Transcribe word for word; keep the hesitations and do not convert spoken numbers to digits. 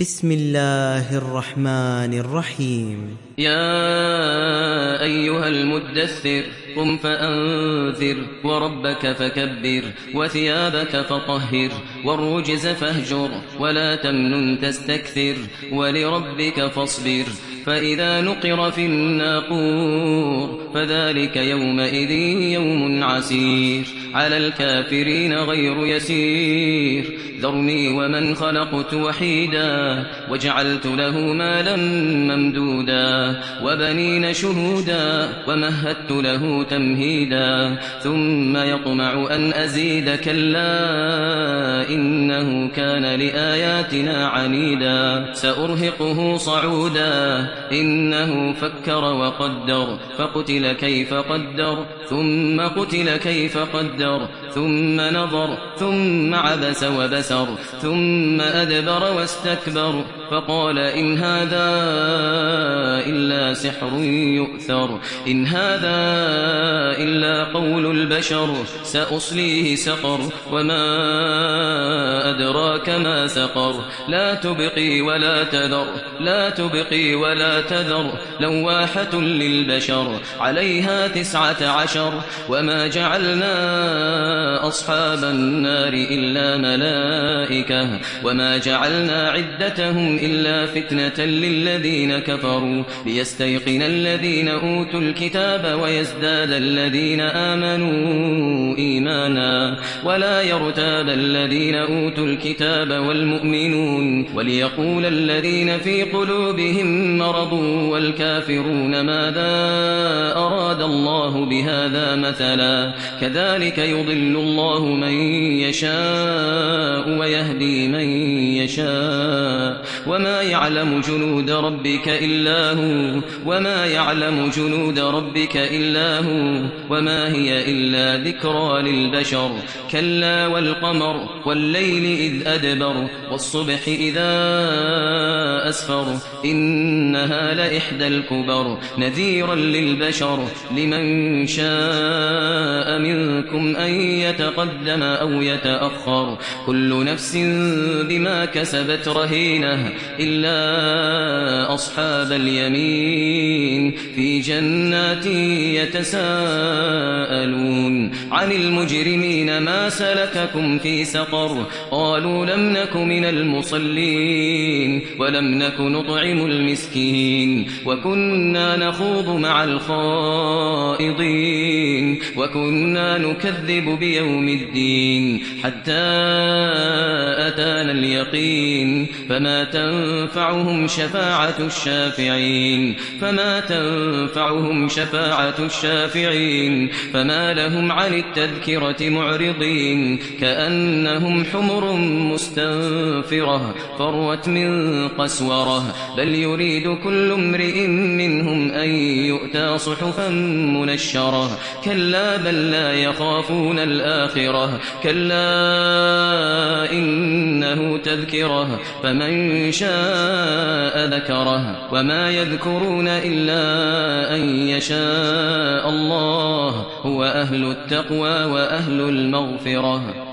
بسم الله الرحمن الرحيم. يا أيها المدثر قم فأنذر وربك فكبر وثيابك فطهر والرجز فاهجر ولا تمنن تستكثر ولربك فاصبر فإذا نقر في الناقور فذلك يومئذ يوم عسير على الكافرين غير يسير ذرني ومن خلقت وحيدا وجعلت له مالا ممدودا وبنين شهودا ومهدت له تمهيدا ثم يطمع أن أزيد كلا إنه كان لآياتنا عنيدا سأرهقه صعودا إنه فكر وقدر فقتل كيف قدر ثم قتل كيف قدر ثم نظر ثم عبس وبسر ثم أدبر واستكبر فقال إن هذا إلا سحر يؤثر إن هذا إلا قول البشر سأصليه سقر وما أدراك ما سقر لا تبقي ولا تذر لا تبقي ولا تذر لواحة للبشر عليها تسعة عشر وما جعلنا أصحاب النار إلا ملائكة وما جعلنا عدتهم إلا فتنة للذين كفروا ليستيقن الذين أوتوا الكتاب ويزداد الذين آمنوا إيمانا ولا يرتاب الذين أوتوا الكتاب والمؤمنون وليقول الذين في قلوبهم مرض والكافرون ماذا أراد الله بهذا مثلا كذلك يضل الله من يشاء ويهدي من يشاء وما يعلم جنود ربك إلا هو وما يعلم جنود ربك إلا هو وما هي إلا ذكرى للبشر كلا والقمر والليل إذ أدبر والصبح إذا أسفر إنها لإحدى الكبر نذيرا للبشر لمن شاء منكم أن يتقدم أو يتأخر كل نفس بما كسبت رهينة إلا أصحاب اليمين في جنات يتساءلون عن المجرمين ما سلككم في سقر قالوا لم نك من المصلين ولم نك نطعم المسكين وكنا نخوض مع الخائضين وكنا نكذب بيوم الدين حتى أتانا اليقين فما تنفعهم شفاعة الشافعين فما تنفعهم شفاعة الشافعين فما لهم عن التذكرة معرضين كأنهم حمر مستنفرة فروت من قسورة بل يريد كل امرئ منهم أن يؤتى صحفا منشرة كلا بل لا يخافون الآخرة كلا إنه تذكرة فمن شاء ذكره وما يذكرون إلا أن يشاء الله هو أهل التقوى وأهل المغفرة.